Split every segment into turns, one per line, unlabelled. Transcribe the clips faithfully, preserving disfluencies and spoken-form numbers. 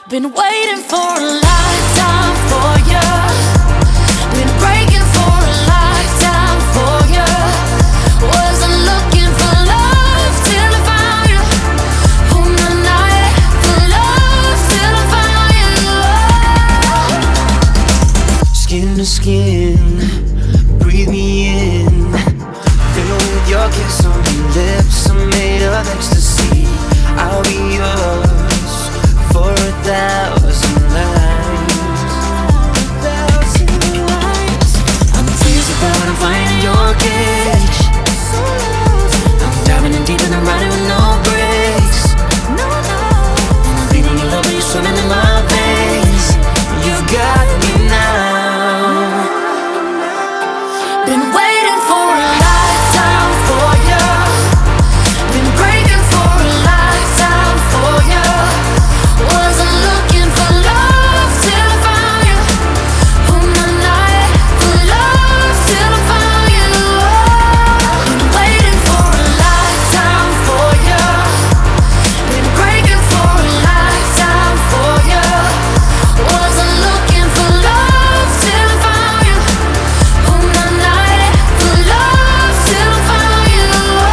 Been waiting for a lifetime for you. Been breaking for a lifetime for you. Wasn't looking for love till I found you. On the night for love till I found you.
Skin to skin, breathe me in. Fill with your kiss on your lips. I'm made of ecstasy. I'll be yours for a thousand lives.
I'm crazy about I'm finding your cage. I'm diving in deep and I'm riding with no brakes. And I'm bleeding your love when you're swimming in my veins. You've got me now. Been waiting for a lifetime for you. Been breaking for a lifetime for you. Wasn't looking for love till I found you. On the night for love till I found you. Been waiting for a lifetime for you. Been breaking for a lifetime for you. Wasn't looking for love till I found you. On the night for love till I found you.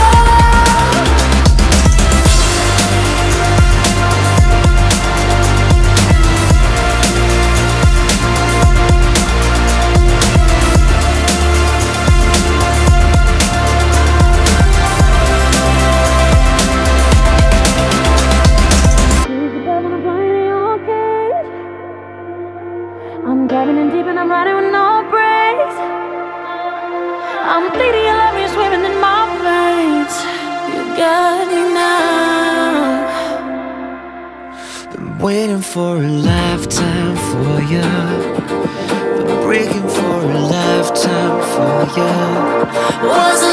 I'm diving in deep and I'm riding with no brakes. I'm bleeding your love, you're swimming in my veins. You got me now.
Been waiting for a lifetime for you. Been breaking for a lifetime for you.
Was